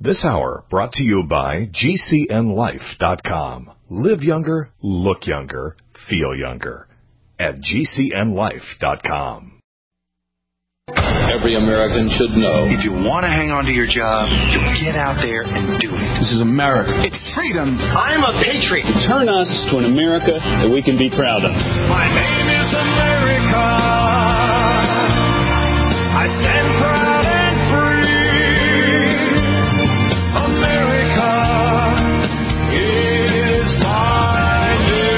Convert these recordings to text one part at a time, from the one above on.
This hour brought to you by GCNLife.com. Live younger, look younger, feel younger. At GCNLife.com. Every American should know. If you want to hang on to your job, you get out there and do it. This is America. It's freedom. I'm a patriot. Turn us to an America that we can be proud of. My name is America. I stand proud and free. America is my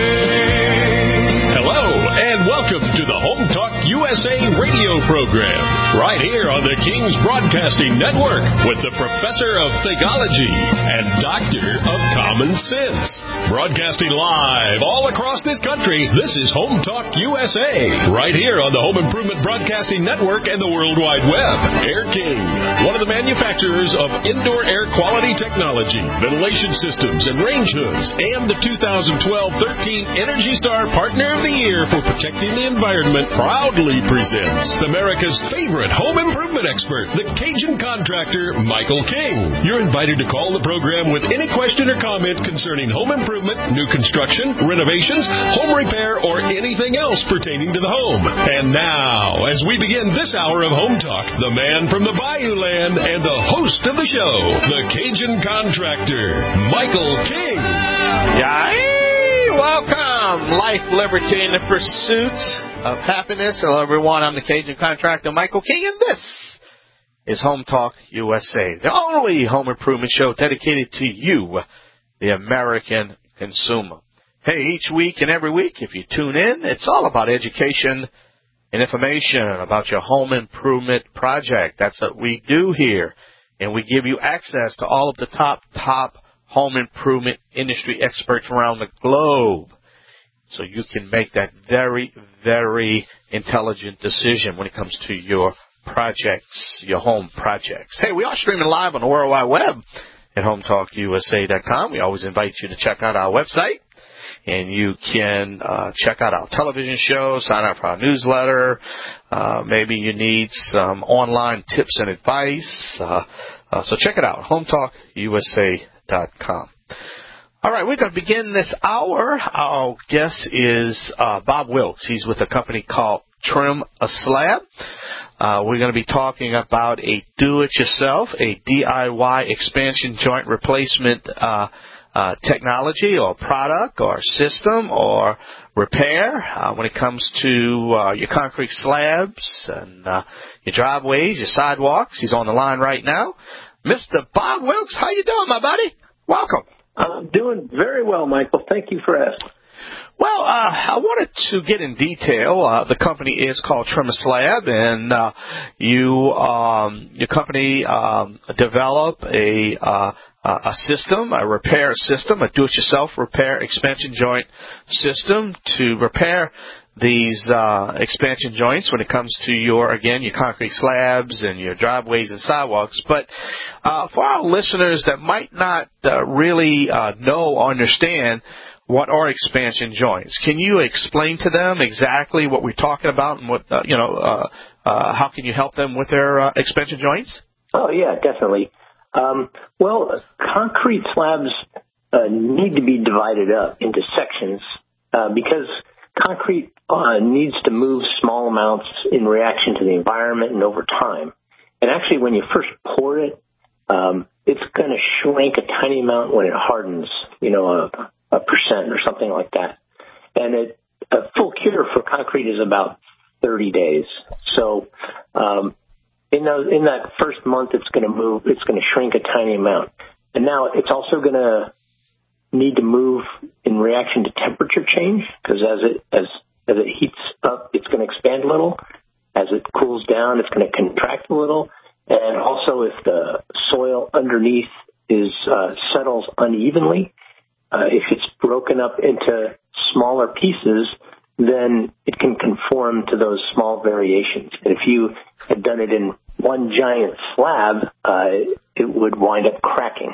name. Hello, and welcome to the Home Talk USA radio program, right here on the King's Broadcasting Network with the Professor of Theology and Doctor of Common Sense. Broadcasting live all across this country, this is Home Talk USA, right here on the Home Improvement Broadcasting Network and the World Wide Web. Air King, one of the manufacturers of indoor air quality technology, ventilation systems, and range hoods, and the 2012-13 Energy Star Partner of the Year for protecting the environment, proudly presents America's favorite home improvement expert, the Cajun contractor, Michael King. You're invited to call the program with any question or comment concerning home improvement, new construction, renovations, home repair, or anything else pertaining to the home. And now, as we begin this hour of Home Talk, the man from the Bayou Land and the host of the show, the Cajun contractor, Michael King. Yay! Welcome! Life, liberty, and the pursuit of happiness. Hello, everyone. I'm the Cajun contractor, Michael King, and this is Home Talk USA, the only home improvement show dedicated to you, the American consumer. Hey, each week and every week, if you tune in, it's all about education and information about your home improvement project. That's what we do here, and we give you access to all of the top home improvement industry experts around the globe, so you can make that very, very intelligent decision when it comes to your projects, your home projects. Hey, we are streaming live on the World Wide Web at HomeTalkUSA.com. We always invite you to check out our website, and you can check out our television show, sign up for our newsletter. Maybe you need some online tips and advice. So check it out, HomeTalkUSA.com. All right, we're going to begin this hour. Our guest is Bob Wilkes. He's with a company called Trim a Slab. We're going to be talking about a do-it-yourself, a DIY expansion joint replacement technology or product or system or repair when it comes to your concrete slabs and your driveways, your sidewalks. He's on the line right now. Mr. Bob Wilkes, how you doing, my buddy? Welcome. I'm doing very well, Michael. Thank you for asking. Well, I wanted to get in detail. The company is called Trim a Slab, and your company developed a system, a repair system, a do-it-yourself repair expansion joint system to repair these expansion joints when it comes to your concrete slabs and your driveways and sidewalks. But for our listeners that might not really know or understand what are expansion joints, can you explain to them exactly what we're talking about and what how can you help them with their expansion joints? Oh yeah, definitely. Well, concrete slabs need to be divided up into sections because concrete needs to move small amounts in reaction to the environment and over time. And actually, when you first pour it, it's going to shrink a tiny amount when it hardens, a percent or something like that. And a full cure for concrete is about 30 days. So in that first month, it's going to move. It's going to shrink a tiny amount. And now it's also going to need to move in reaction to temperature change, because as it heats up, it's going to expand a little. As it cools down, it's going to contract a little. And also, if the soil underneath settles unevenly, if it's broken up into smaller pieces, then it can conform to those small variations. And if you had done it in one giant slab, it would wind up cracking.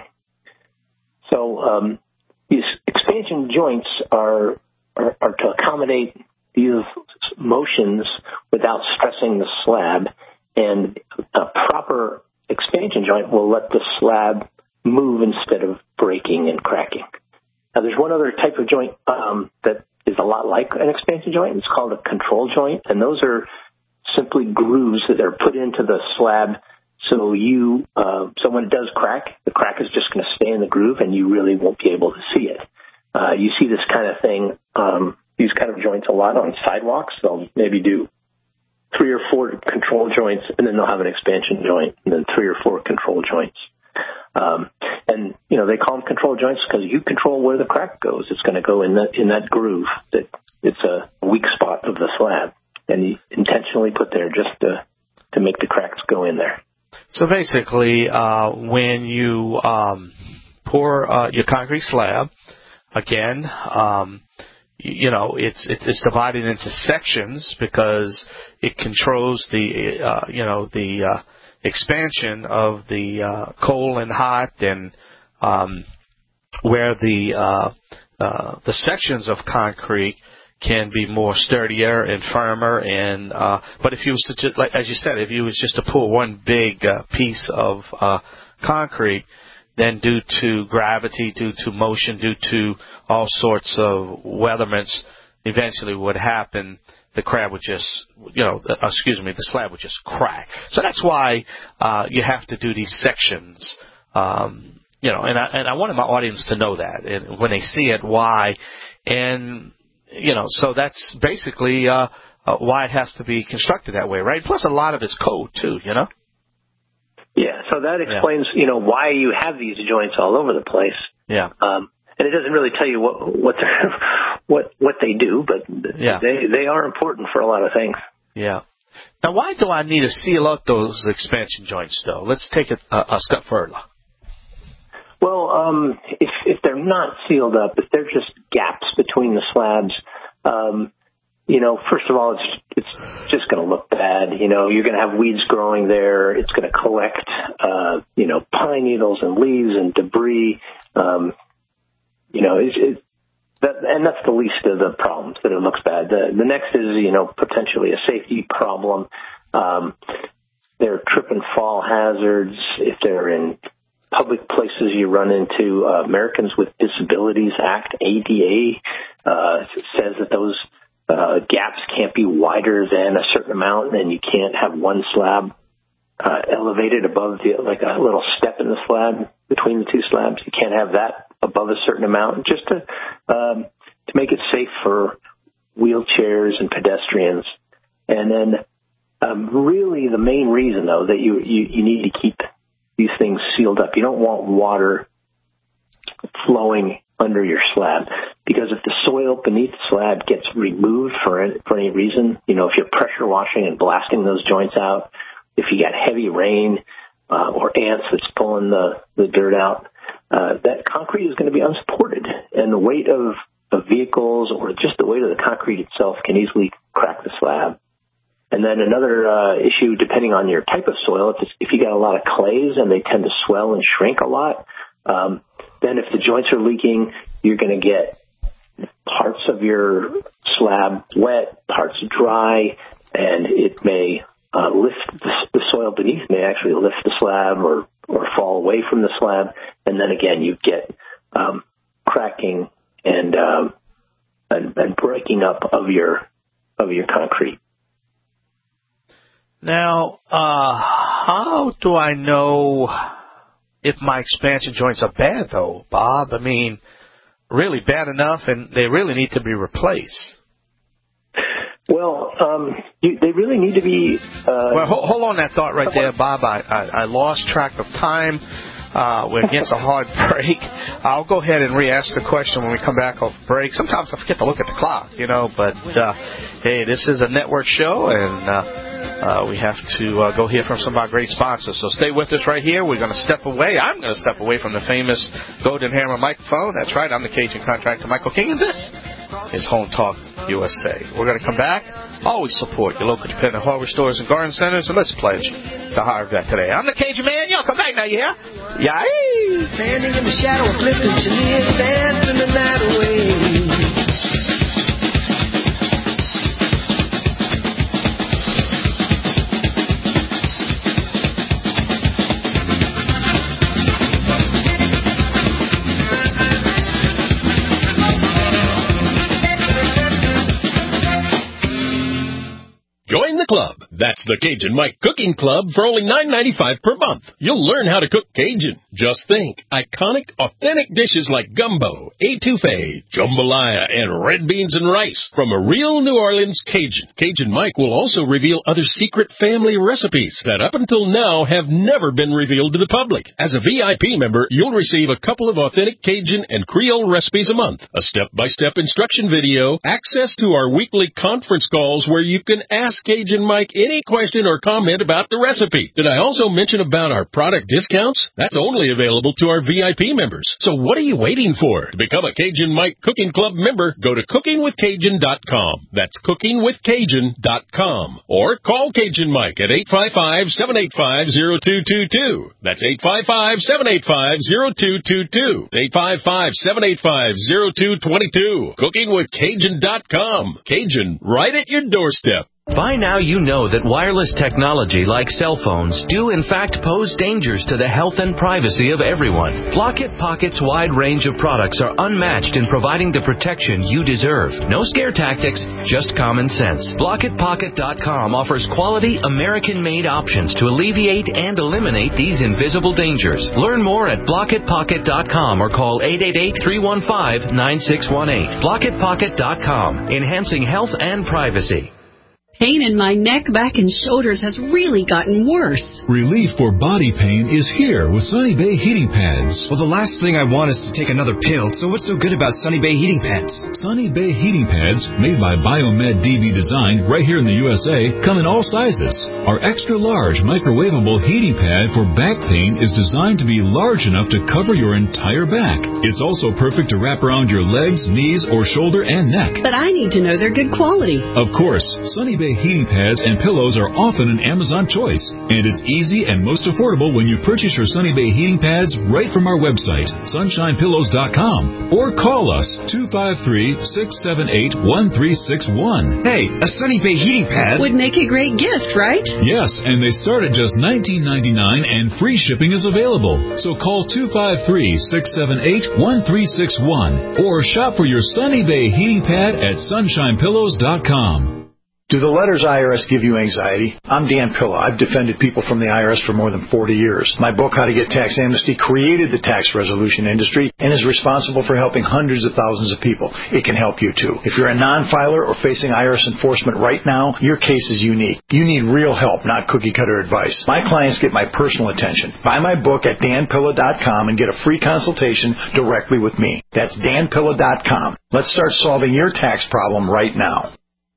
So these expansion joints are to accommodate these motions without stressing the slab, and a proper expansion joint will let the slab move instead of breaking and cracking. Now, there's one other type of joint that is a lot like an expansion joint. It's called a control joint, and those are simply grooves that are put into the slab. So when it does crack, the crack is just going to stay in the groove, and you really won't be able to see it. You see this kind of thing, these kind of joints a lot on sidewalks. They'll maybe do 3 or 4 control joints, and then they'll have an expansion joint, and then 3 or 4 control joints. And they call them control joints because you control where the crack goes. It's going to go in that groove that it's a weak spot of the slab, and you intentionally put there just to make the cracks go in there. So basically, when you pour your concrete slab, again, it's divided into sections because it controls the expansion of the cold and hot, and where the sections of concrete can be more sturdier and firmer, and but if you was to just, like as you said, if you was just to pull one big piece of concrete, then due to gravity, due to motion, due to all sorts of weatherments, eventually what would happen, the slab would just crack. So that's why you have to do these sections. And I wanted my audience to know that, and when they see it, why, and so that's basically why it has to be constructed that way, right? Plus, a lot of it's code too, Yeah, so that explains, why you have these joints all over the place. Yeah. And it doesn't really tell you what they do, but they are important for a lot of things. Yeah. Now, why do I need to seal out those expansion joints, though? Let's take it a step further. Well, if they're not sealed up, if they're just gaps between the slabs, first of all, it's just going to look bad. You're going to have weeds growing there. It's going to collect, pine needles and leaves and debris. And that's the least of the problems, that it looks bad. The next is, potentially a safety problem. There are trip and fall hazards. If they're in public places, you run into Americans with Disabilities Act, ADA, says that those gaps can't be wider than a certain amount, and you can't have one slab elevated above like a little step in the slab between the two slabs. You can't have that above a certain amount, just to make it safe for wheelchairs and pedestrians. And then really the main reason, though, that you need to keep these things sealed up. You don't want water flowing under your slab, because if the soil beneath the slab gets removed for any reason, if you're pressure washing and blasting those joints out, if you got heavy rain or ants that's pulling the dirt out, that concrete is going to be unsupported, and the weight of vehicles or just the weight of the concrete itself can easily crack the slab. And then another issue, depending on your type of soil, if you got a lot of clays and they tend to swell and shrink a lot, then if the joints are leaking, you're going to get parts of your slab wet, parts dry, and it may lift the soil beneath may actually lift the slab or fall away from the slab, and then again you get cracking and breaking up of your concrete. Now, how do I know if my expansion joints are bad, though, Bob? I mean, really bad enough, and they really need to be replaced. Well, they really need to be... Well, hold on that thought right there, Bob. I lost track of time. We're against a hard break. I'll go ahead and re-ask the question when we come back off break. Sometimes I forget to look at the clock, but hey, this is a network show, and we have to go hear from some of our great sponsors. So stay with us right here. We're going to step away. I'm going to step away from the famous Golden Hammer microphone. That's right. I'm the Cajun contractor, Michael King, and this is Home Talk USA. We're going to come back. Always support your local independent hardware stores and garden centers, and let's pledge to hire that today. I'm the Cajun man. Y'all come back now, yeah? Yay! Standing in the shadow of Clifton Chenier, dancing the night away. Club. That's the Cajun Mike Cooking Club for only $9.95 per month. You'll learn how to cook Cajun. Just think, iconic, authentic dishes like gumbo, etouffee, jambalaya, and red beans and rice from a real New Orleans Cajun. Cajun Mike will also reveal other secret family recipes that up until now have never been revealed to the public. As a VIP member, you'll receive a couple of authentic Cajun and Creole recipes a month, a step-by-step instruction video, access to our weekly conference calls where you can ask Cajun Mike any question or comment about the recipe. Did I also mention about our product discounts? That's only available to our VIP members. So what are you waiting for? To become a Cajun Mike Cooking Club member, go to cookingwithcajun.com. That's cookingwithcajun.com. Or call Cajun Mike at 855-785-0222. That's 855-785-0222. 855-785-0222. Cookingwithcajun.com. Cajun, right at your doorstep. By now you know that wireless technology like cell phones do in fact pose dangers to the health and privacy of everyone. Blockit Pocket's wide range of products are unmatched in providing the protection you deserve. No scare tactics, just common sense. BlockitPocket.com offers quality American-made options to alleviate and eliminate these invisible dangers. Learn more at BlockitPocket.com or call 888-315-9618. BlockitPocket.com, enhancing health and privacy. Pain in my neck, back, and shoulders has really gotten worse. Relief for body pain is here with Sunny Bay heating pads. Well, the last thing I want is to take another pill, so what's so good about Sunny Bay heating pads? Sunny Bay heating pads, made by Biomed DB Design right here in the USA, come in all sizes. Our extra large microwavable heating pad for back pain is designed to be large enough to cover your entire back. It's also perfect to wrap around your legs, knees, or shoulder and neck. But I need to know they're good quality. Of course, Sunny Bay heating pads and pillows are often an Amazon choice, and it's easy and most affordable when you purchase your Sunny Bay heating pads right from our website, sunshinepillows.com, or call us 253-678-1361. Hey, a Sunny Bay heating pad would make a great gift, right? Yes, and they start at just $19.99 and free shipping is available. So call 253-678-1361 or shop for your Sunny Bay heating pad at sunshinepillows.com. Do the letters IRS give you anxiety? I'm Dan Pilla. I've defended people from the IRS for more than 40 years. My book, How to Get Tax Amnesty, created the tax resolution industry and is responsible for helping hundreds of thousands of people. It can help you, too. If you're a non-filer or facing IRS enforcement right now, your case is unique. You need real help, not cookie-cutter advice. My clients get my personal attention. Buy my book at danpilla.com and get a free consultation directly with me. That's danpilla.com. Let's start solving your tax problem right now.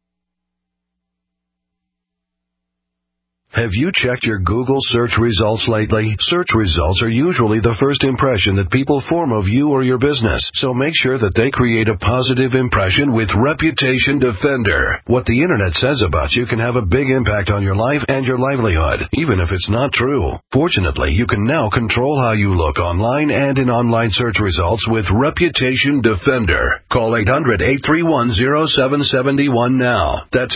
Have you checked your Google search results lately? Search results are usually the first impression that people form of you or your business, so make sure that they create a positive impression with Reputation Defender. What the Internet says about you can have a big impact on your life and your livelihood, even if it's not true. Fortunately, you can now control how you look online and in online search results with Reputation Defender. Call 800-831-0771 now. That's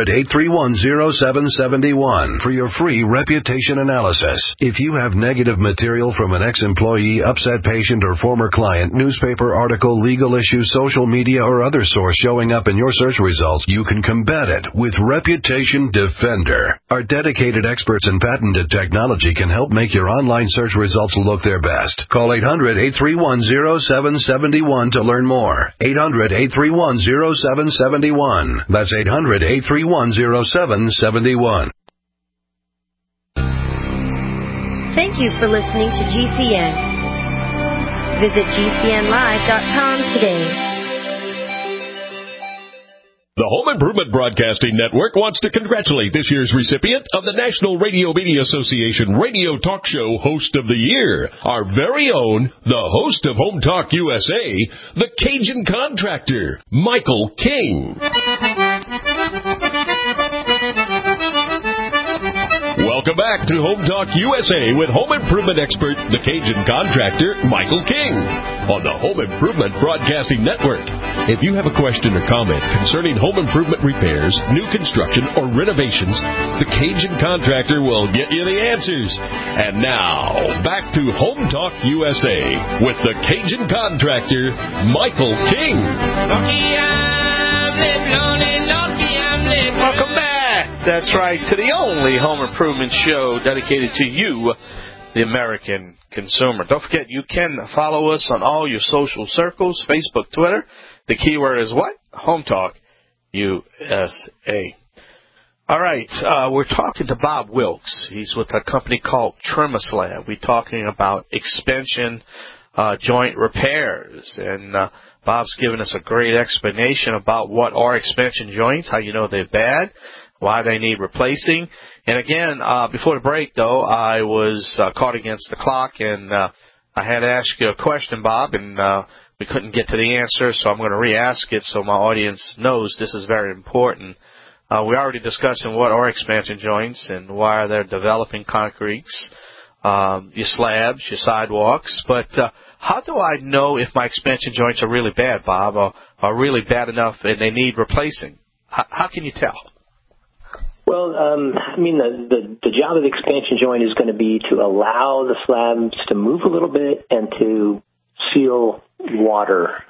800-831-0771. For your free reputation analysis. If you have negative material from an ex-employee, upset patient, or former client, newspaper article, legal issue, social media, or other source showing up in your search results, you can combat it with Reputation Defender. Our dedicated experts in patented technology can help make your online search results look their best. Call 800-831-0771 to learn more. 800-831-0771. That's 800-831-0771. Thank you for listening to GCN. Visit GCNlive.com today. The Home Improvement Broadcasting Network wants to congratulate this year's recipient of the National Radio Media Association Radio Talk Show Host of the Year, our very own, the host of Home Talk USA, the Cajun Contractor, Michael King. Welcome back to Home Talk USA with home improvement expert, the Cajun Contractor, Michael King, on the Home Improvement Broadcasting Network. If you have a question or comment concerning home improvement repairs, new construction, or renovations, the Cajun Contractor will get you the answers. And now, back to Home Talk USA with the Cajun Contractor, Michael King. Welcome back. That's right, to the only home improvement show dedicated to you, the American consumer. Don't forget, you can follow us on all your social circles, Facebook, Twitter. The keyword is what? Home Talk USA. All right, we're talking to Bob Wilkes. He's with a company called TrimSlab. We're talking about expansion joint repairs, and Bob's given us a great explanation about what are expansion joints, how you know they're bad, why they need replacing. And again, before the break, though, I was caught against the clock, and I had to ask you a question, Bob, and we couldn't get to the answer, so I'm going to re-ask it so my audience knows this is very important. We're already discussing what are expansion joints and why they're developing concretes, your slabs, your sidewalks. But how do I know if my expansion joints are really bad, Bob, or are really bad enough and they need replacing? How can you tell? Well, the job of the expansion joint is going to be to allow the slabs to move a little bit and to seal water.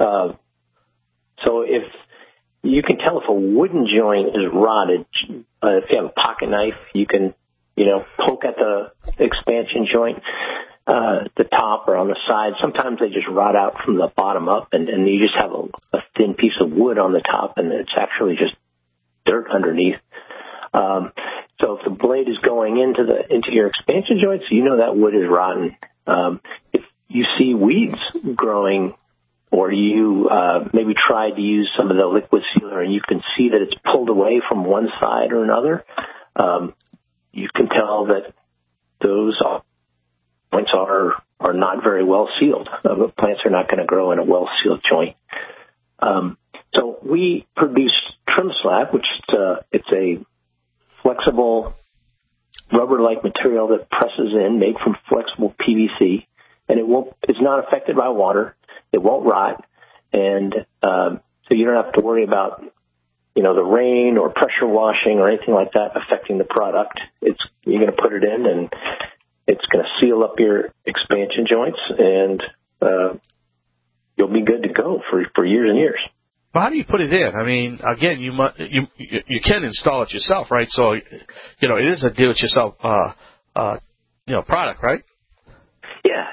So if you can tell if a wooden joint is rotted, if you have a pocket knife, you can, poke at the expansion joint, the top or on the side. Sometimes they just rot out from the bottom up, and you just have a thin piece of wood on the top, and it's actually just dirt underneath. So if the blade is going into your expansion joints, you know that wood is rotten. If you see weeds growing, or you maybe tried to use some of the liquid sealer and you can see that it's pulled away from one side or another, you can tell that those joints are not very well sealed. Plants are not going to grow in a well-sealed joint. So we produce TrimSlab, which it's a flexible rubber-like material that presses in, made from flexible PVC, and it's not affected by water. It won't rot, and so you don't have to worry about, the rain or pressure washing or anything like that affecting the product. You're going to put it in, and it's going to seal up your expansion joints, and you'll be good to go for years and years. Well, how do you put it in? I mean, again, you can install it yourself, right? So, it is a do-it-yourself, product, right? Yeah,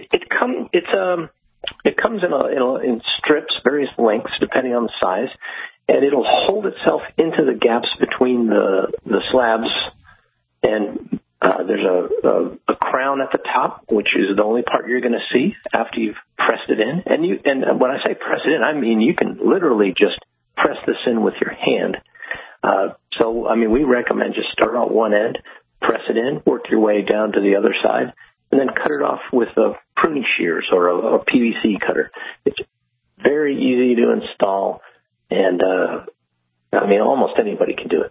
it comes in strips, various lengths depending on the size, and it'll hold itself into the gaps between the slabs. And there's a crown at the top, which is the only part you're going to see after you've pressed it in. And when I say press it in, I mean you can literally just press this in with your hand. We recommend just start on one end, press it in, work your way down to the other side, and then cut it off with pruning shears or a PVC cutter. It's very easy to install, and almost anybody can do it.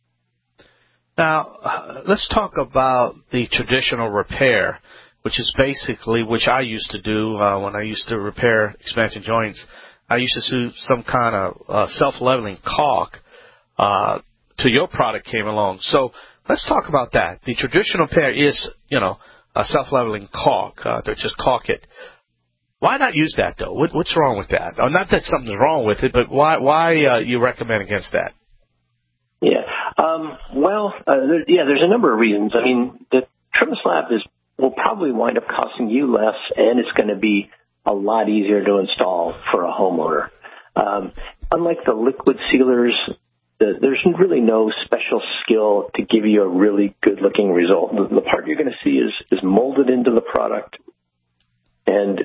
Now, let's talk about the traditional repair, which I used to do when I used to repair expansion joints. I used to do some kind of self-leveling caulk till your product came along. So let's talk about that. The traditional repair is, a self-leveling caulk. They just caulk it. Why not use that, though? What's wrong with that? Not that something's wrong with it, but why you recommend against that? Yeah. There's a number of reasons. The TrimSlab will probably wind up costing you less, and it's going to be a lot easier to install for a homeowner. Unlike the liquid sealers, there's really no special skill to give you a really good-looking result. The part you're going to see is molded into the product, and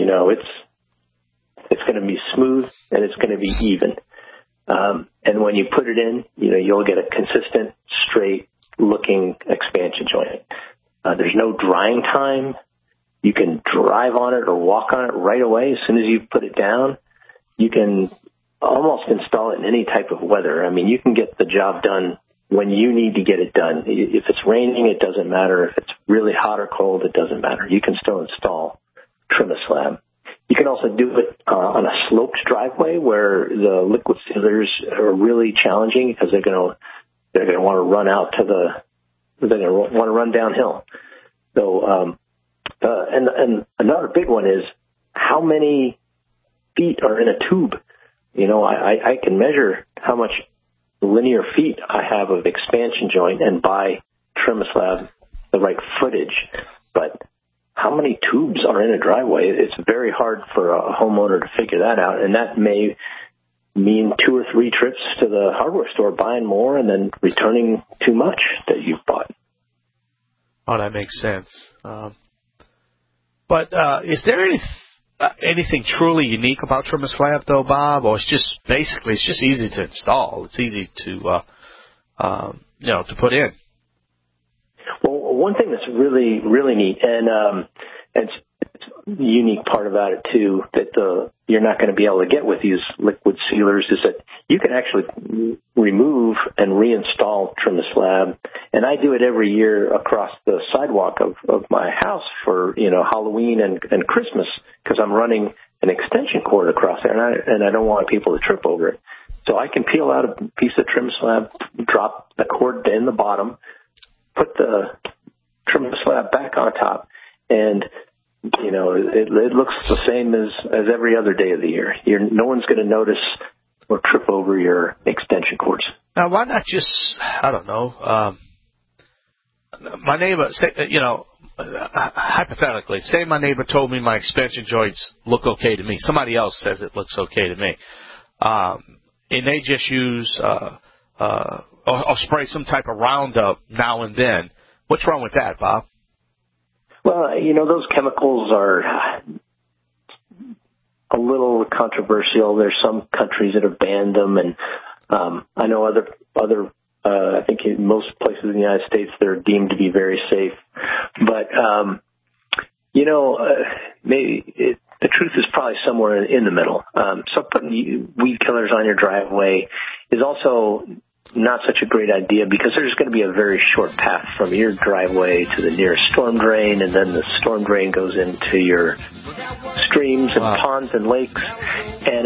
it's going to be smooth and it's going to be even. And when you put it in, you'll get a consistent, straight-looking expansion joint. There's no drying time. You can drive on it or walk on it right away as soon as you put it down. You can almost install it in any type of weather. You can get the job done when you need to get it done. If it's raining, it doesn't matter. If it's really hot or cold, it doesn't matter. You can still install TrimSlab. You can also do it on a sloped driveway where the liquid sealers are really challenging because they're going to want to run out they're going to want to run downhill. So, and another big one is how many feet are in a tube. I can measure how much linear feet I have of expansion joint and buy TrimSlab the right footage. But how many tubes are in a driveway? It's very hard for a homeowner to figure that out, and that may mean 2 or 3 trips to the hardware store buying more and then returning too much that you've bought. Oh, that makes sense. But is there anything truly unique about TrimSlab, though, Bob? Or it's just easy to install. It's easy to to put in. Well, one thing that's really, really neat, and it's the unique part about it too, that you're not going to be able to get with these liquid sealers, is that you can actually remove and reinstall TrimSlab, and I do it every year across the sidewalk of my house for Halloween and Christmas, because I'm running an extension cord across there, and I don't want people to trip over it. So I can peel out a piece of TrimSlab, drop the cord in the bottom, put the TrimSlab back on top, and it looks the same as every other day of the year. No one's going to notice or trip over your extension cords. Now, why not just, I don't know, my neighbor, hypothetically, say my neighbor told me my expansion joints look okay to me. Somebody else says it looks okay to me. And they just use or spray some type of Roundup now and then. What's wrong with that, Bob? Well, those chemicals are a little controversial. There's some countries that have banned them, and I know other I think in most places in the United States they're deemed to be very safe. But maybe the truth is probably somewhere in the middle. So putting weed killers on your driveway is also not such a great idea, because there's going to be a very short path from your driveway to the nearest storm drain, and then the storm drain goes into your streams and ponds and lakes. And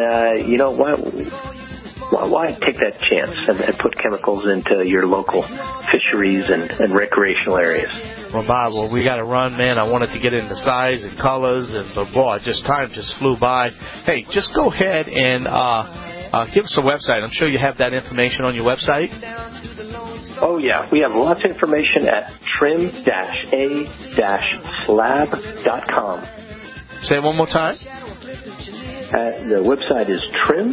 why take that chance and put chemicals into your local fisheries and recreational areas? Well, Bob, we got to run, man. I wanted to get into size and colors, but boy, time just flew by. Hey, just go ahead and give us a website. I'm sure you have that information on your website. Oh, yeah. We have lots of information at trim-a-slab.com. Say it one more time. The website is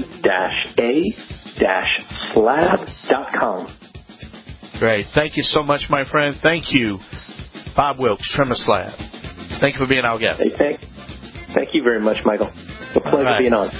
trim-a-slab.com. Great. Thank you so much, my friend. Thank you, Bob Wilkes, TrimSlab. Thank you for being our guest. Hey, thank you very much, Michael. It's a pleasure being on.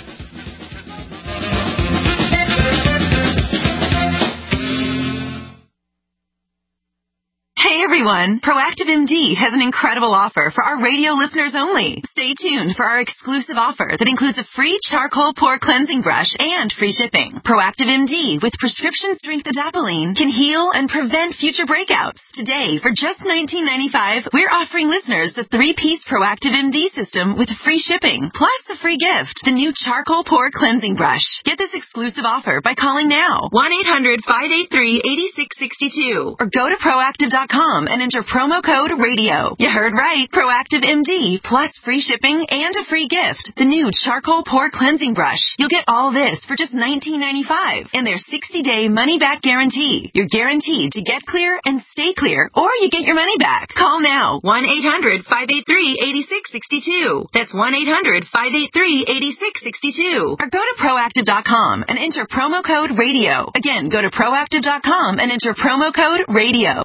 Hey everyone, Proactive MD has an incredible offer for our radio listeners only. Stay tuned for our exclusive offer that includes a free charcoal pore cleansing brush and free shipping. Proactive MD with prescription strength adapalene can heal and prevent future breakouts. Today, for just $19.95, we're offering listeners the 3-piece Proactive MD system with free shipping, plus a free gift, the new charcoal pore cleansing brush. Get this exclusive offer by calling now, 1-800-583-8662, or go to proactive.com and enter promo code RADIO. You heard right. Proactive MD plus free shipping and a free gift, the new charcoal pore cleansing brush. You'll get all this for just $19.95 and their 60-day money-back guarantee. You're guaranteed to get clear and stay clear, or you get your money back. Call now, 1-800-583-8662. That's 1-800-583-8662. Or go to proactive.com and enter promo code RADIO. Again, go to proactive.com and enter promo code RADIO.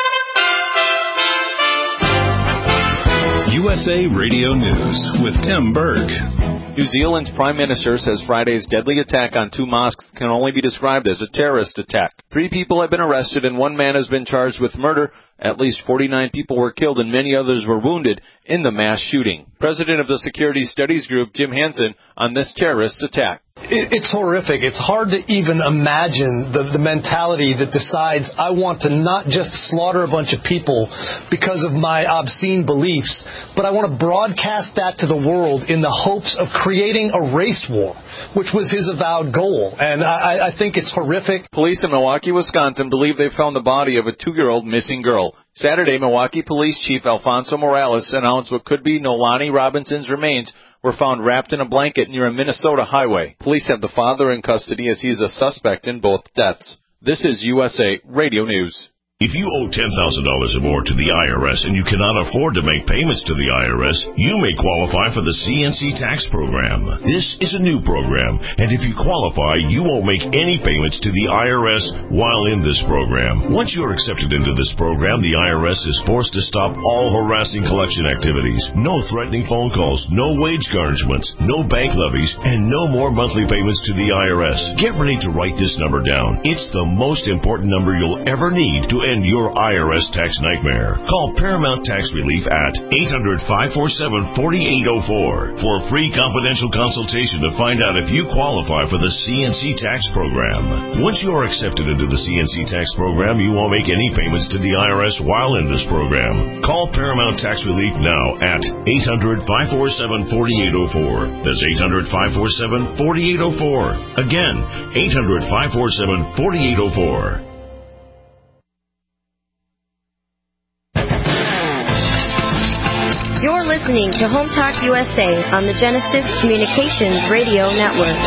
USA Radio News with Tim Berg. New Zealand's Prime Minister says Friday's deadly attack on 2 mosques can only be described as a terrorist attack. 3 people have been arrested and 1 man has been charged with murder. At least 49 people were killed and many others were wounded in the mass shooting. President of the Security Studies Group, Jim Hansen, on this terrorist attack. It's horrific. It's hard to even imagine the mentality that decides I want to not just slaughter a bunch of people because of my obscene beliefs, but I want to broadcast that to the world in the hopes of creating a race war, which was his avowed goal. And I think it's horrific. Police in Milwaukee, Wisconsin believe they found the body of a 2-year-old missing girl. Saturday, Milwaukee Police Chief Alfonso Morales announced what could be Nolani Robinson's remains were found wrapped in a blanket near a Minnesota highway. Police have the father in custody as he is a suspect in both deaths. This is USA Radio News. If you owe $10,000 or more to the IRS and you cannot afford to make payments to the IRS, you may qualify for the CNC tax program. This is a new program, and if you qualify, you won't make any payments to the IRS while in this program. Once you're accepted into this program, the IRS is forced to stop all harassing collection activities. No threatening phone calls, no wage garnishments, no bank levies, and no more monthly payments to the IRS. Get ready to write this number down. It's the most important number you'll ever need to end your IRS tax nightmare. Call Paramount Tax Relief at 800-547-4804 for a free confidential consultation to find out if you qualify for the CNC tax program. Once you are accepted into the CNC tax program, you won't make any payments to the IRS while in this program. Call Paramount Tax Relief now at 800-547-4804. That's 800-547-4804. Again, 800-547-4804. You're listening to Home Talk USA on the Genesis Communications Radio Network.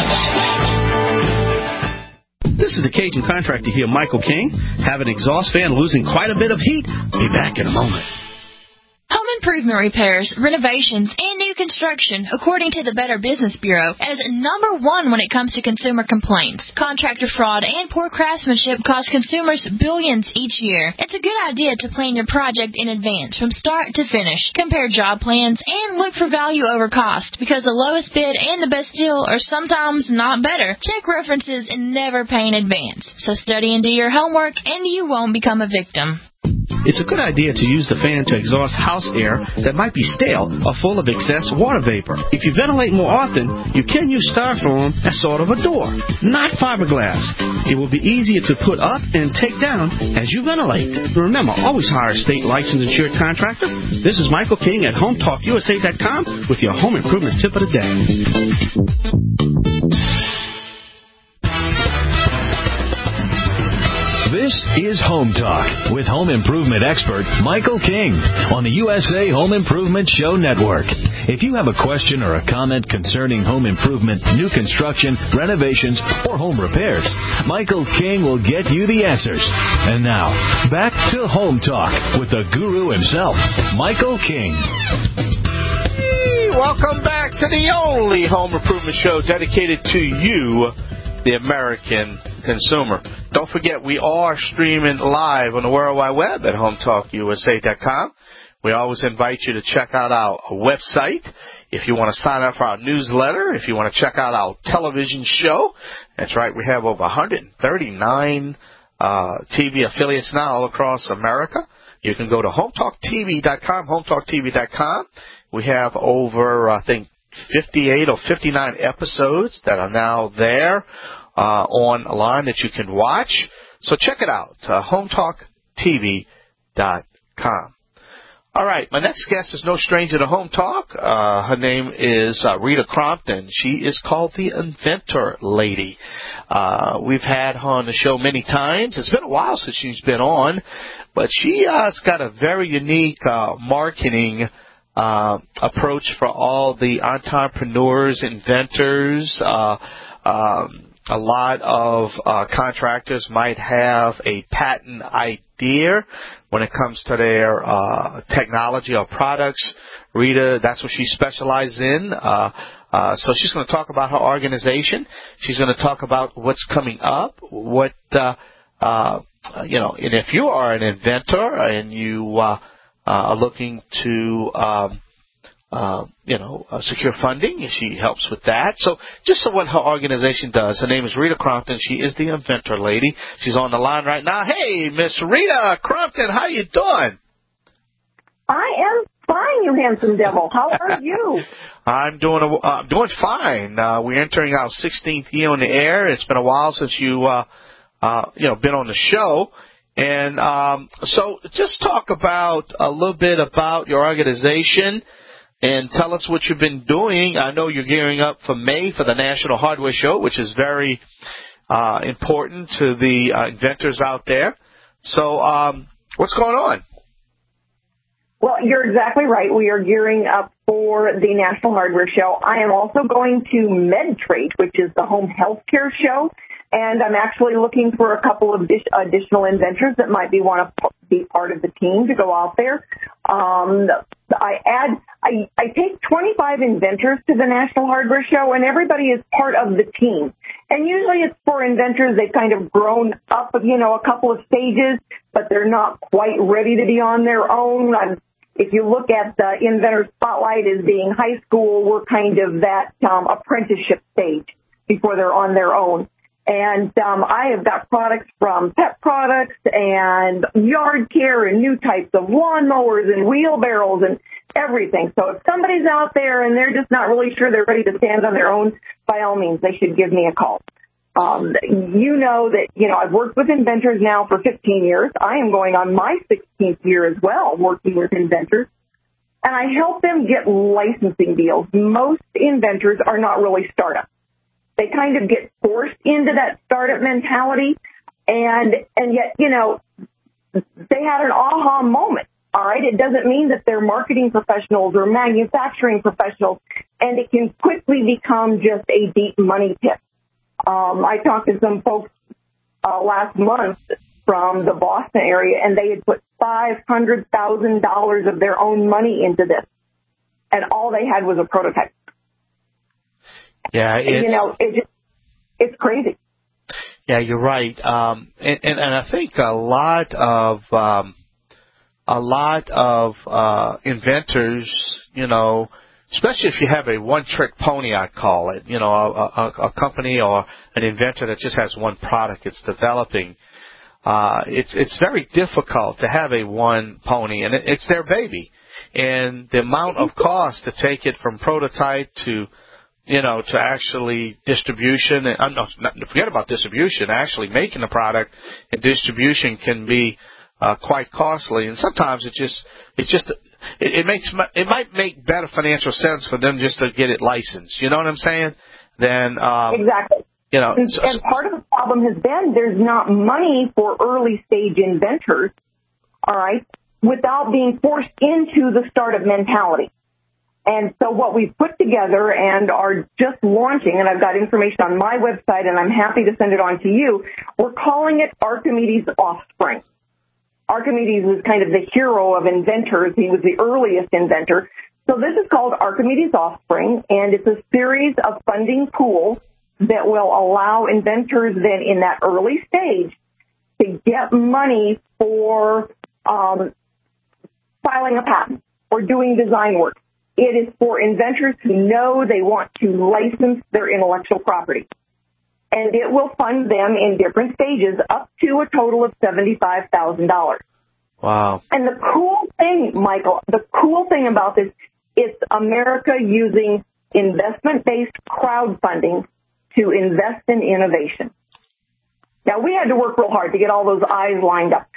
This is the Cajun contractor here, Michael King. Have an exhaust fan losing quite a bit of heat? Be back in a moment. Home improvement repairs, renovations, and new construction, according to the Better Business Bureau, as number one when it comes to consumer complaints. Contractor fraud and poor craftsmanship cost consumers billions each year. It's a good idea to plan your project in advance from start to finish. Compare job plans and look for value over cost, because the lowest bid and the best deal are sometimes not better. Check references and never pay in advance. So study and do your homework, and you won't become a victim. It's a good idea to use the fan to exhaust house air that might be stale or full of excess water vapor. If you ventilate more often, you can use styrofoam as sort of a door, not fiberglass. It will be easier to put up and take down as you ventilate. Remember, always hire a state licensed insured contractor. This is Michael King at HomeTalkUSA.com with your home improvement tip of the day. This is Home Talk with home improvement expert Michael King on the USA Home Improvement Show Network. If you have a question or a comment concerning home improvement, new construction, renovations, or home repairs, Michael King will get you the answers. And now, back to Home Talk with the guru himself, Michael King. Welcome back to the only home improvement show dedicated to you, the American consumer. Don't forget, we are streaming live on the World Wide Web at HomeTalkUSA.com. We always invite you to check out our website. If you want to sign up for our newsletter, if you want to check out our television show, that's right, we have over 139 TV affiliates now all across America. You can go to HomeTalkTV.com, HomeTalkTV.com. We have over, I think, 58 or 59 episodes that are now there online that you can watch. So check it out, HomeTalkTV.com. All right, my next guest is no stranger to Home Talk. Her name is Rita Crompton. She is called the Inventor Lady. We've had her on the show many times. It's been a while since she's been on, but she has got a very unique marketing approach for all the entrepreneurs, inventors. A lot of contractors might have a patent idea when it comes to their technology or products. Rita, that's what she specializes in. So she's going to talk about her organization. She's going to talk about what's coming up, what and if you are an inventor and you are looking to secure funding. She helps with that. So just what her organization does. Her name is Rita Crompton. She is the Inventor Lady. She's on the line right now. Hey, Miss Rita Crompton, how you doing? I am fine, you handsome devil. How are you? I'm doing fine. We're entering our 16th year on the air. It's been a while since you been on the show. And so just talk about a little bit about your organization and tell us what you've been doing. I know you're gearing up for May for the National Hardware Show, which is very important to the inventors out there. So What's going on? Well, you're exactly right. We are gearing up for the National Hardware Show. I am also going to MedTrade, which is the home healthcare show, and I'm actually looking for a couple of additional inventors that might want to be part of the team to go out there. I take 25 inventors to the National Hardware Show, and everybody is part of the team. And usually it's for inventors. They've kind of grown up, a couple of stages, but they're not quite ready to be on their own. If you look at the Inventor Spotlight as being high school, we're kind of that apprenticeship stage before they're on their own. And I have got products from pet products and yard care and new types of lawnmowers and wheelbarrows and everything. So if somebody's out there and they're just not really sure they're ready to stand on their own, by all means, they should give me a call. I've worked with inventors now for 15 years. I am going on my 16th year as well working with inventors. And I help them get licensing deals. Most inventors are not really startups. They kind of get forced into that startup mentality, and yet, they had an aha moment, all right? It doesn't mean that they're marketing professionals or manufacturing professionals, and it can quickly become just a deep money pit. I talked to some folks last month from the Boston area, and they had put $500,000 of their own money into this, and all they had was a prototype. Yeah, it's crazy. Yeah, you're right. And I think a lot of inventors, especially if you have a one-trick pony, I call it, a company or an inventor that just has one product it's developing. It's very difficult to have a one pony, and it's their baby. And the amount of cost to take it from prototype to actually distribution, and forget about distribution, actually making the product and distribution can be quite costly. And sometimes it might make better financial sense for them just to get it licensed. You know what I'm saying? Exactly. And part of the problem has been there's not money for early stage inventors, all right, without being forced into the startup mentality. And so what we've put together and are just launching, and I've got information on my website, and I'm happy to send it on to you, we're calling it Archimedes Offspring. Archimedes was kind of the hero of inventors. He was the earliest inventor. So this is called Archimedes Offspring, and it's a series of funding pools that will allow inventors then in that early stage to get money for filing a patent or doing design work. It is for inventors who know they want to license their intellectual property. And it will fund them in different stages up to a total of $75,000. Wow. And the cool thing, Michael, about this, it's America using investment-based crowdfunding to invest in innovation. Now, we had to work real hard to get all those I's lined up.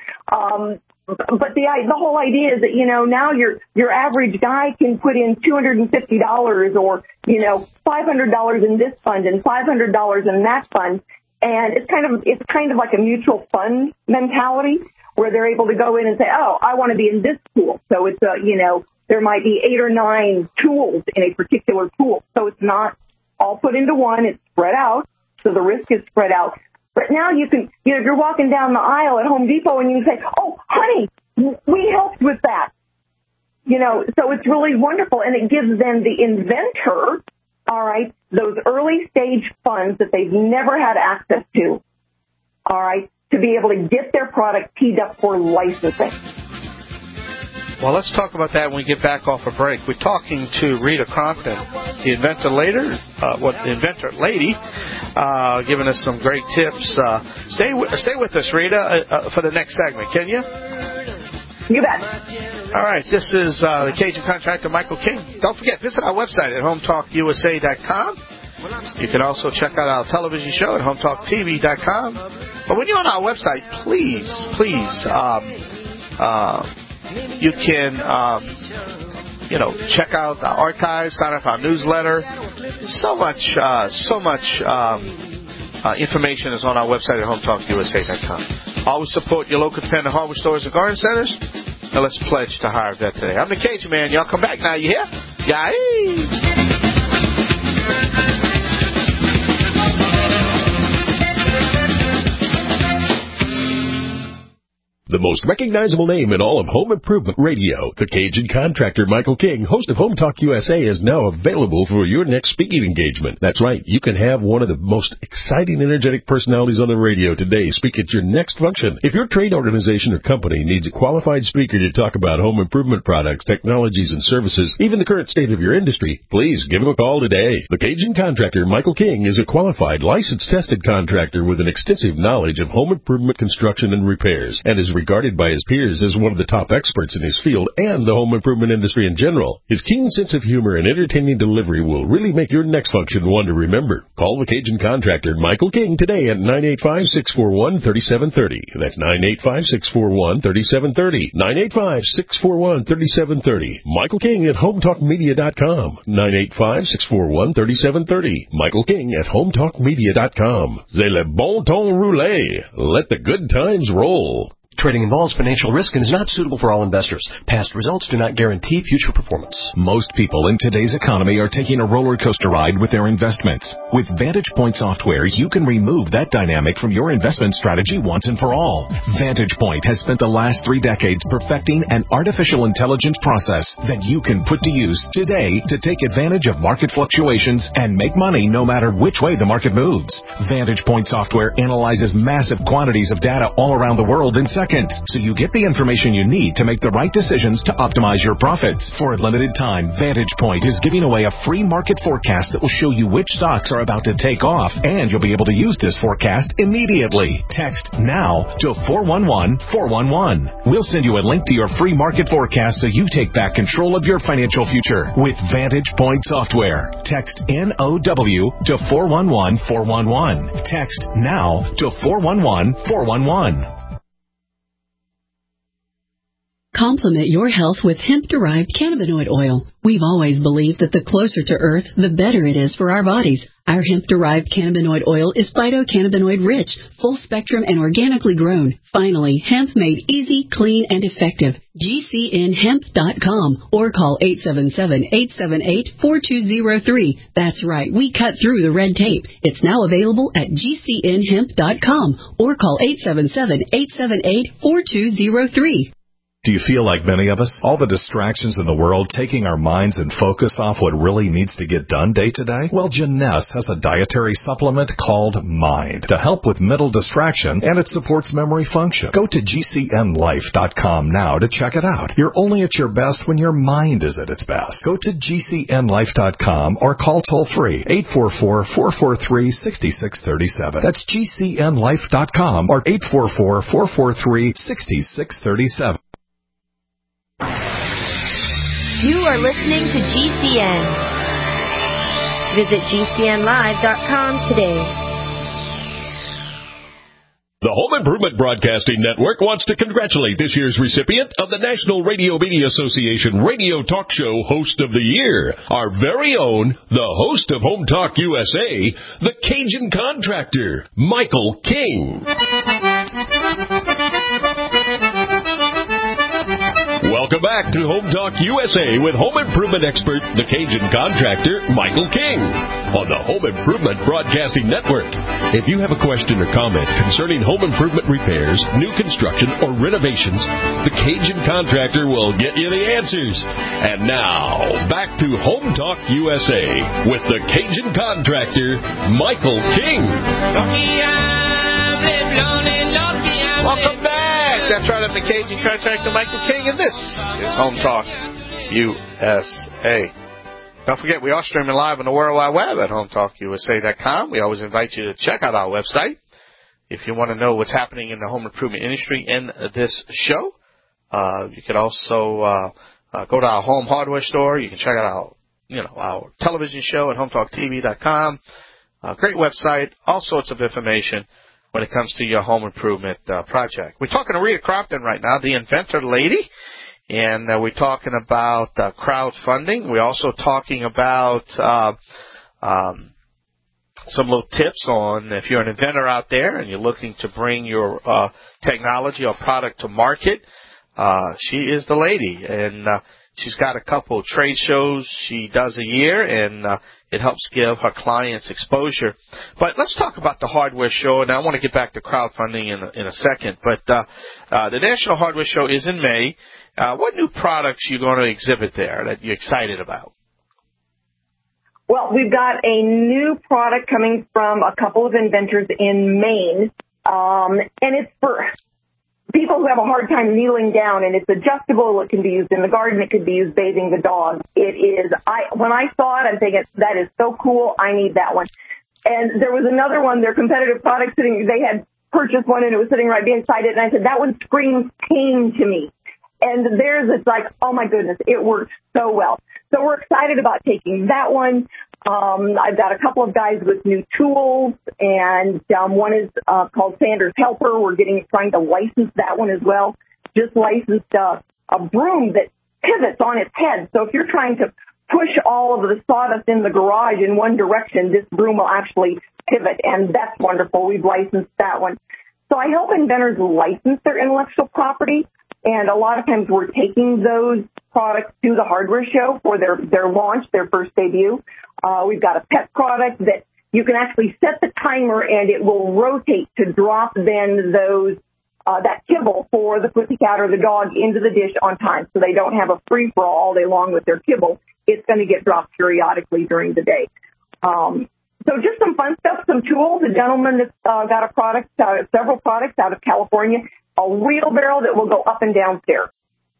But the whole idea is that, now your average guy can put in $250 or, $500 in this fund and $500 in that fund. And it's kind of like a mutual fund mentality where they're able to go in and say, oh, I want to be in this pool. So it's there might be 8 or 9 tools in a particular pool. So it's not all put into one. It's spread out. So the risk is spread out. But now you can, you're walking down the aisle at Home Depot and you can say, oh, honey, we helped with that. So it's really wonderful. And it gives them the inventor, all right, those early stage funds that they've never had access to, all right, to be able to get their product teed up for licensing. Well, let's talk about that when we get back off a break. We're talking to Rita Crompton, the inventor lady, giving us some great tips. Stay with us, Rita, for the next segment, can you? You bet. All right, this is the Cajun contractor, Michael King. Don't forget, visit our website at HometalkUSA.com. You can also check out our television show at HometalkTV.com. But when you're on our website, please, you can, check out our archives, sign up for our newsletter. So much information is on our website at HometalkUSA.com. Always support your local independent hardware stores and garden centers. Now let's pledge to hire a vet today. I'm the Cajun Man. Y'all come back now. You hear? Yay! The most recognizable name in all of home improvement radio, the Cajun contractor Michael King, host of Home Talk USA, is now available for your next speaking engagement. That's right, you can have one of the most exciting, energetic personalities on the radio today speak at your next function. If your trade organization or company needs a qualified speaker to talk about home improvement products, technologies, and services, even the current state of your industry, please give him a call today. The Cajun contractor Michael King is a qualified, licensed, tested contractor with an extensive knowledge of home improvement construction and repairs, and is regarded by his peers as one of the top experts in his field and the home improvement industry in general. His keen sense of humor and entertaining delivery will really make your next function one to remember. Call the Cajun contractor Michael King today at 985-641-3730. That's 985-641-3730. 985-641-3730. Michael King at HomeTalkMedia.com. 985-641-3730. Michael King at HomeTalkMedia.com. C'est le bon ton roulé. Let the good times roll. Trading involves financial risk and is not suitable for all investors. Past results do not guarantee future performance. Most people in today's economy are taking a roller coaster ride with their investments. With Vantage Point software, you can remove that dynamic from your investment strategy once and for all. Vantage Point has spent the last 3 decades perfecting an artificial intelligence process that you can put to use today to take advantage of market fluctuations and make money no matter which way the market moves. Vantage Point software analyzes massive quantities of data all around the world in seconds, so you get the information you need to make the right decisions to optimize your profits. For a limited time, Vantage Point is giving away a free market forecast that will show you which stocks are about to take off, and you'll be able to use this forecast immediately. Text NOW to 411-411. We'll send you a link to your free market forecast so you take back control of your financial future with Vantage Point software. Text NOW to 411-411. Text NOW to 411-411. Complement your health with hemp-derived cannabinoid oil. We've always believed that the closer to Earth, the better it is for our bodies. Our hemp-derived cannabinoid oil is phytocannabinoid-rich, full-spectrum, and organically grown. Finally, hemp made easy, clean, and effective. GCNhemp.com or call 877-878-4203. That's right, we cut through the red tape. It's now available at GCNhemp.com or call 877-878-4203. Do you feel like many of us? All the distractions in the world taking our minds and focus off what really needs to get done day to day? Well, Jeunesse has a dietary supplement called Mind to help with mental distraction, and it supports memory function. Go to GCNlife.com now to check it out. You're only at your best when your mind is at its best. Go to GCNlife.com or call toll-free 844-443-6637. That's GCNlife.com or 844-443-6637. You are listening to GCN. Visit GCNlive.com today. The Home Improvement Broadcasting Network wants to congratulate this year's recipient of the National Radio Media Association Radio Talk Show Host of the Year, our very own, the host of Home Talk USA, the Cajun contractor, Michael King. Welcome back to Home Talk USA with home improvement expert, the Cajun contractor, Michael King, on the Home Improvement Broadcasting Network. If you have a question or comment concerning home improvement repairs, new construction, or renovations, the Cajun contractor will get you the answers. And now, back to Home Talk USA with the Cajun contractor, Michael King. Welcome back. That's right, I'm the Cajun contractor, Michael King, and this is Home Talk USA. Don't forget, we are streaming live on the World Wide Web at HomeTalkUSA.com. We always invite you to check out our website if you want to know what's happening in the home improvement industry in this show. You can also go to our home hardware store. You can check out our television show at HomeTalkTV.com. Great website, all sorts of information when it comes to your home improvement project. We're talking to Rita Crompton right now, the inventor lady, and we're talking about crowdfunding. We're also talking about some little tips on if you're an inventor out there and you're looking to bring your technology or product to market. She is the lady, and she's got a couple of trade shows she does a year, and it helps give her clients exposure. But let's talk about the hardware show, and I want to get back to crowdfunding in a second. But the National Hardware Show is in May. What new products are you going to exhibit there that you're excited about? Well, we've got a new product coming from a couple of inventors in Maine, and it's for people who have a hard time kneeling down, and it's adjustable. It can be used in the garden. It could be used bathing the dog. It is. When I saw it, I'm thinking, that is so cool. I need that one. And there was another one, their competitive product sitting. They had purchased one, and it was sitting right beside it. And I said, that one screams pain to me. And theirs, it's like, oh my goodness, it works so well. So we're excited about taking that one. I've got a couple of guys with new tools, and one is called Sanders Helper. We're trying to license that one as well. Just licensed a broom that pivots on its head. So if you're trying to push all of the sawdust in the garage in one direction, this broom will actually pivot, and that's wonderful. We've licensed that one. So I help inventors license their intellectual property. And a lot of times we're taking those products to the hardware show for their launch, their first debut. We've got a pet product that you can actually set the timer and it will rotate to drop then that kibble for the pussycat or the dog into the dish on time, so they don't have a free-for-all all day long with their kibble. It's going to get dropped periodically during the day. So just some fun stuff, some tools. A gentleman that's got several products out of California. A wheelbarrow that will go up and down stairs.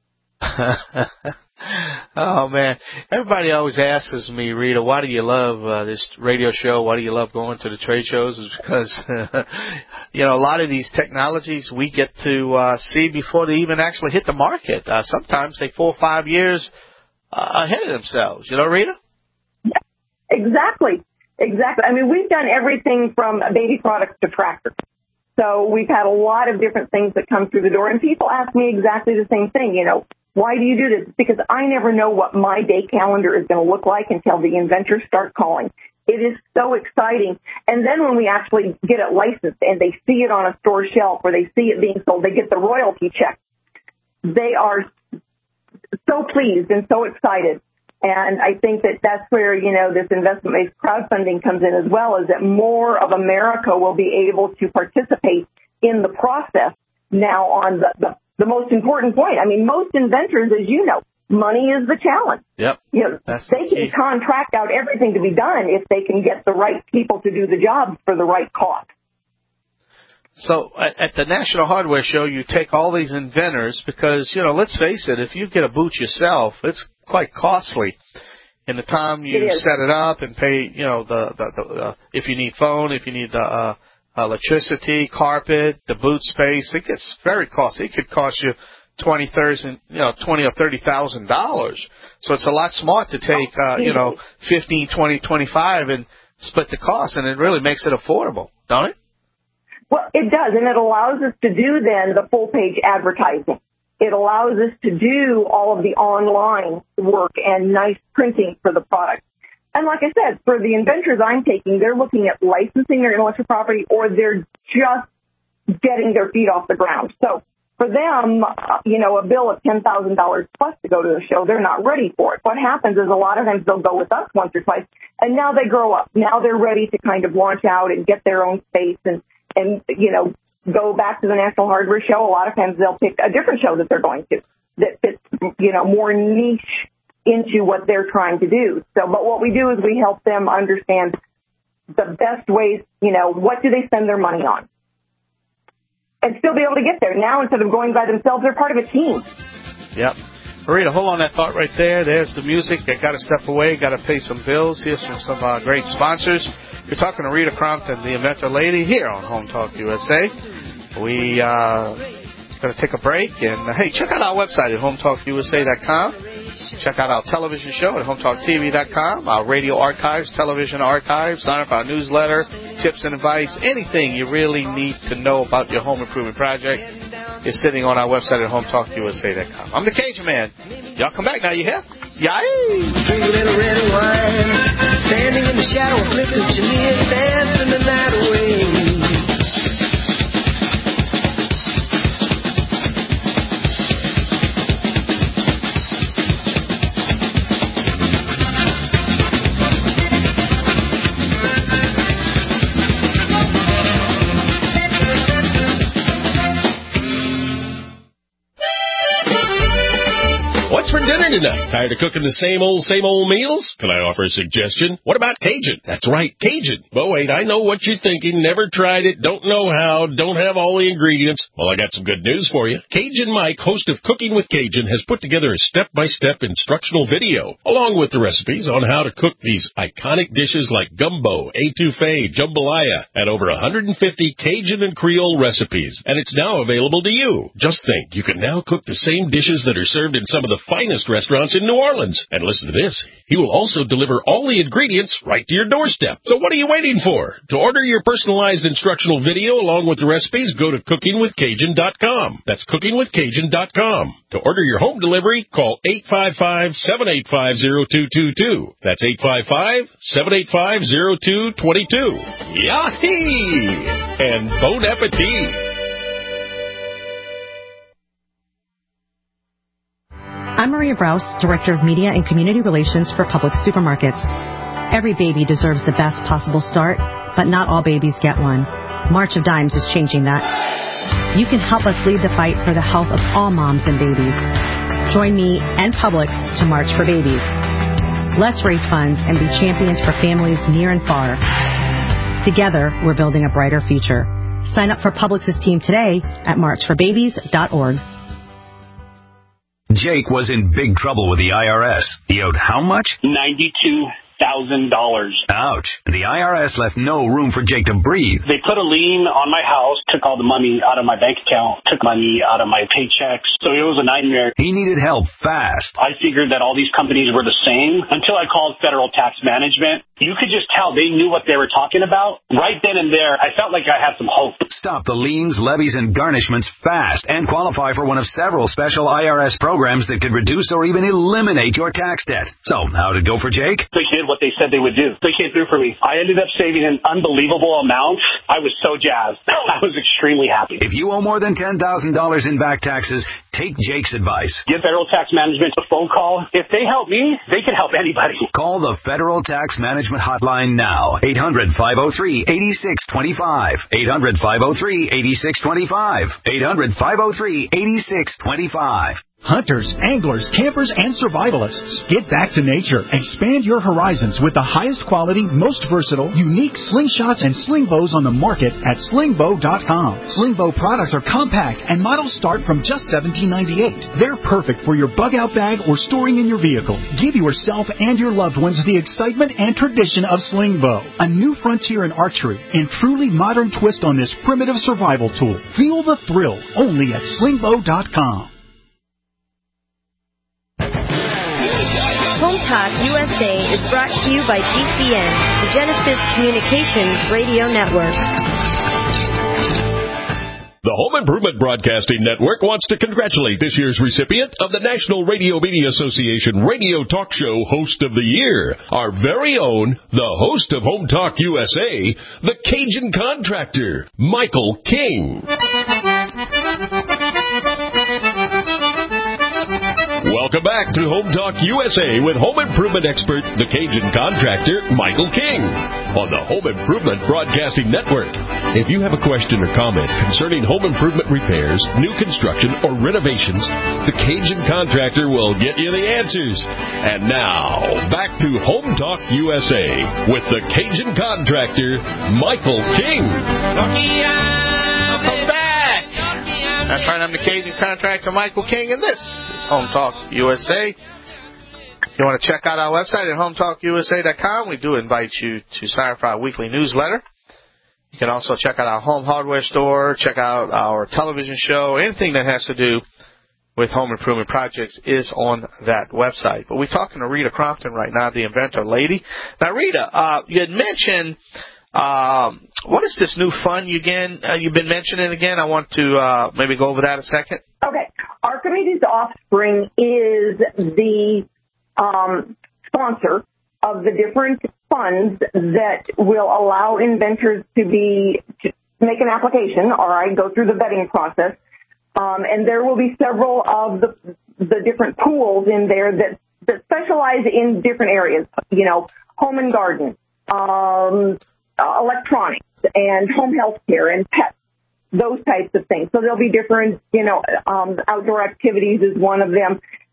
Oh, man. Everybody always asks me, Rita, why do you love this radio show? Why do you love going to the trade shows? It's because, a lot of these technologies we get to see before they even actually hit the market. Sometimes they 4 or 5 years ahead of themselves. Rita? Yeah, exactly. I mean, we've done everything from baby products to tractors. So we've had a lot of different things that come through the door, and people ask me exactly the same thing, why do you do this? Because I never know what my day calendar is going to look like until the inventors start calling. It is so exciting. And then when we actually get it licensed and they see it on a store shelf or they see it being sold, they get the royalty check. They are so pleased and so excited. And I think that's where, this investment-based crowdfunding comes in as well, is that more of America will be able to participate in the process now on the most important point. I mean, most inventors, as you know, money is the challenge. Yep. They can contract out everything to be done if they can get the right people to do the job for the right cost. So at the National Hardware Show, you take all these inventors because, let's face it, if you get a booth yourself, it's quite costly. In the time you set it up and pay, if you need phone, if you need electricity, carpet, the booth space, it gets very costly. It could cost you $20,000 or $30,000. So it's a lot smart to take, 15, 20, 25 and split the cost, and it really makes it affordable, don't it? Well, it does, and it allows us to do then the full-page advertising. It allows us to do all of the online work and nice printing for the product. And like I said, for the inventors I'm taking, they're looking at licensing their intellectual property or they're just getting their feet off the ground. So for them, a bill of $10,000 plus to go to the show, they're not ready for it. What happens is a lot of times they'll go with us once or twice, and now they grow up. Now they're ready to kind of launch out and get their own space and go back to the National Hardware Show. A lot of times they'll pick a different show that they're going to that fits, more niche into what they're trying to do. So, but what we do is we help them understand the best ways, what do they spend their money on? And still be able to get there. Now, instead of going by themselves, they're part of a team. Yep. Rita, hold on that thought right there. There's the music. I got to step away. Got to pay some bills. Here's from some great sponsors. We're talking to Rita Crompton, the inventor lady, here on Home Talk USA. We going to take a break. And, hey, check out our website at HomeTalkUSA.com. Check out our television show at HomeTalkTV.com, our radio archives, television archives. Sign up for our newsletter, tips and advice. Anything you really need to know about your home improvement project is sitting on our website at HomeTalkUSA.com. I'm the Cajun Man. Y'all come back now, you hear? Yay! Drink a little red wine, standing in the shadow of Clifton Chimney, and dinner tonight? Tired of cooking the same old meals? Can I offer a suggestion? What about Cajun? That's right, Cajun. But wait, I know what you're thinking. Never tried it, don't know how, don't have all the ingredients. Well, I got some good news for you. Cajun Mike, host of Cooking with Cajun, has put together a step-by-step instructional video, along with the recipes on how to cook these iconic dishes like gumbo, etouffee, jambalaya, and over 150 Cajun and Creole recipes. And it's now available to you. Just think, you can now cook the same dishes that are served in some of the finest restaurants in New Orleans. And listen to this, he will also deliver all the ingredients right to your doorstep. So what are you waiting for? To order your personalized instructional video along with the recipes, go to cookingwithcajun.com. That's cookingwithcajun.com. To order your home delivery, call 855-785-0222. That's 855-785-0222. Yahee! And bon appetit! I'm Maria Brous, Director of Media and Community Relations for Publix Supermarkets. Every baby deserves the best possible start, but not all babies get one. March of Dimes is changing that. You can help us lead the fight for the health of all moms and babies. Join me and Publix to March for Babies. Let's raise funds and be champions for families near and far. Together, we're building a brighter future. Sign up for Publix's team today at marchforbabies.org. Jake was in big trouble with the IRS. He owed how much? $92,000. Ouch. The IRS left no room for Jake to breathe. They put a lien on my house, took all the money out of my bank account, took money out of my paychecks. So it was a nightmare. He needed help fast. I figured that all these companies were the same until I called Federal Tax Management. You could just tell they knew what they were talking about. Right then and there, I felt like I had some hope. Stop the liens, levies, and garnishments fast and qualify for one of several special IRS programs that could reduce or even eliminate your tax debt. So, how'd it go for Jake? They did what they said they would do. They came through for me. I ended up saving an unbelievable amount. I was so jazzed. I was extremely happy. If you owe more than $10,000 in back taxes, take Jake's advice. Give Federal Tax Management a phone call. If they help me, they can help anybody. Call the Federal Tax Management hotline now. 800-503-8625. 800-503-8625. 800-503-8625. Hunters, anglers, campers, and survivalists. Get back to nature. Expand your horizons with the highest quality, most versatile, unique slingshots and sling bows on the market at slingbow.com. Slingbow products are compact and models start from just $17.98. They're perfect for your bug out bag or storing in your vehicle. Give yourself and your loved ones the excitement and tradition of Slingbow, a new frontier in archery and truly modern twist on this primitive survival tool. Feel the thrill only at slingbow.com. Home Talk USA is brought to you by GCN, the Genesis Communications Radio Network. The Home Improvement Broadcasting Network wants to congratulate this year's recipient of the National Radio Media Association Radio Talk Show Host of the Year, our very own, the host of Home Talk USA, the Cajun Contractor, Michael King. Welcome back to Home Talk USA with home improvement expert, the Cajun Contractor, Michael King, on the Home Improvement Broadcasting Network. If you have a question or comment concerning home improvement repairs, new construction, or renovations, the Cajun Contractor will get you the answers. And now, back to Home Talk USA with the Cajun Contractor, Michael King. Welcome back. That's right, I'm the Cajun Contractor, Michael King, and this is Home Talk USA. If you want to check out our website at HomeTalkUSA.com, we do invite you to sign up for our weekly newsletter. You can also check out our home hardware store, check out our television show. Anything that has to do with home improvement projects is on that website. But we're talking to Rita Crompton right now, the inventor lady. Now, Rita, you had mentioned... what is this new fund you've been mentioning again? I want to maybe go over that a second. Okay. Archimedes Offspring is the sponsor of the different funds that will allow inventors to make an application, all right, go through the vetting process. And there will be several of the different pools in there that specialize in different areas, home and garden, electronics and home health care and pets, those types of things. So there'll be different, outdoor activities is one of them.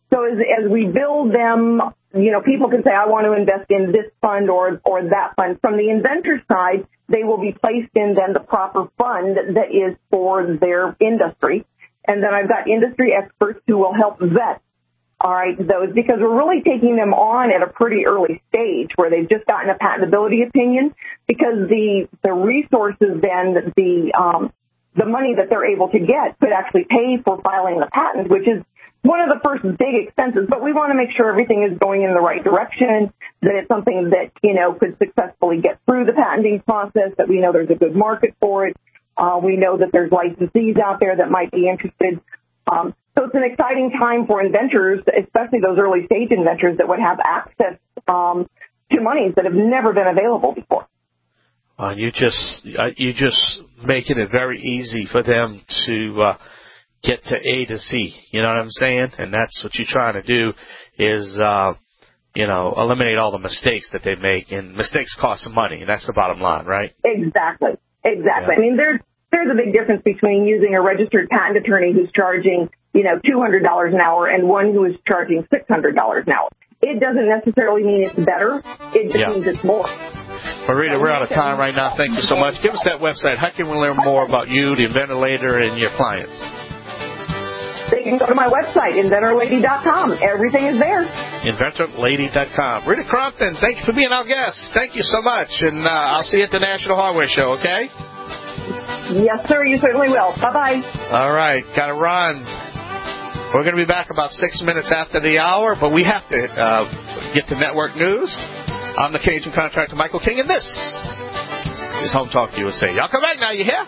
So as we build them, people can say, I want to invest in this fund or that fund. From the inventor side, they will be placed in then the proper fund that is for their industry. And then I've got industry experts who will help vet, all right, those, because we're really taking them on at a pretty early stage where they've just gotten a patentability opinion, because the resources then, the money that they're able to get could actually pay for filing the patent, which is one of the first big expenses. But we want to make sure everything is going in the right direction, that it's something that, could successfully get through the patenting process, that we know there's a good market for it. We know that there's licensees out there that might be interested. So it's an exciting time for inventors, especially those early stage inventors that would have access to monies that have never been available before. You just making it very easy for them to get to A to Z. You know what I'm saying? And that's what you're trying to do is, eliminate all the mistakes that they make. And mistakes cost some money, and that's the bottom line, right? Exactly. Yeah. I mean, there's a big difference between using a registered patent attorney who's charging, $200 an hour and one who is charging $600 an hour. It doesn't necessarily mean it's better. It just means it's more. Marita, we're out of time right now. Thank you so much. Give us that website. How can we learn more about you, the Inventorlator, and your clients? They can go to my website, InventorLady.com. Everything is there. InventorLady.com. Rita Crompton, thank you for being our guest. Thank you so much. And I'll see you at the National Hardware Show, okay? Yes, sir. You certainly will. Bye-bye. All right. Got to run. We're going to be back about 6 minutes after the hour, but we have to get to network news. I'm the Cajun contractor, Michael King, and this is Home Talk USA. Y'all come back now, you hear?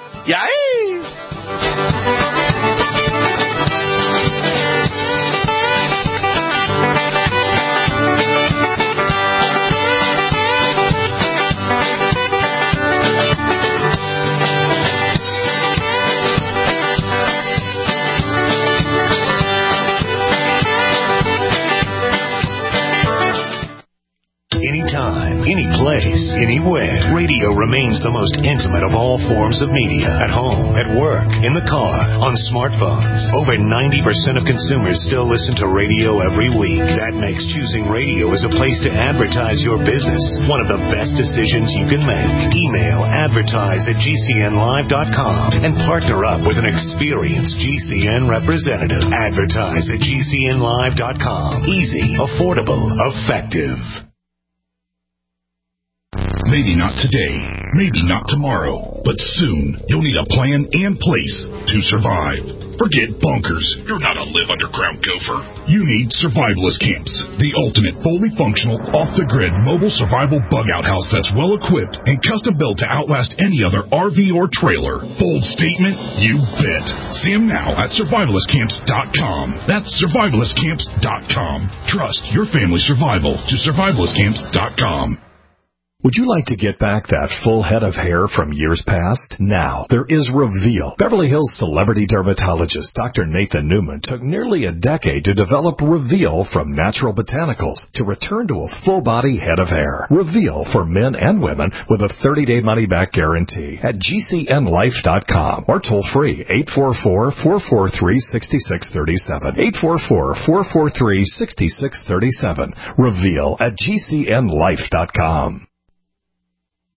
Yay! Anytime, any place, anywhere. Radio remains the most intimate of all forms of media. At home, at work, in the car, on smartphones. Over 90% of consumers still listen to radio every week. That makes choosing radio as a place to advertise your business one of the best decisions you can make. Email advertise@gcnlive.com and partner up with an experienced GCN representative. Advertise@gcnlive.com. Easy, affordable, effective. Maybe not today, maybe not tomorrow, but soon you'll need a plan and place to survive. Forget bunkers. You're not a live underground gopher. You need Survivalist Camps, the ultimate fully functional, off-the-grid mobile survival bug-out house that's well-equipped and custom-built to outlast any other RV or trailer. Bold statement? You bet. See them now at survivalistcamps.com. That's survivalistcamps.com. Trust your family's survival to survivalistcamps.com. Would you like to get back that full head of hair from years past? Now, there is Reveal. Beverly Hills celebrity dermatologist Dr. Nathan Newman took nearly a decade to develop Reveal from natural botanicals to return to a full-body head of hair. Reveal for men and women with a 30-day money-back guarantee at GCNlife.com or toll-free 844-443-6637. 844-443-6637. Reveal at GCNlife.com.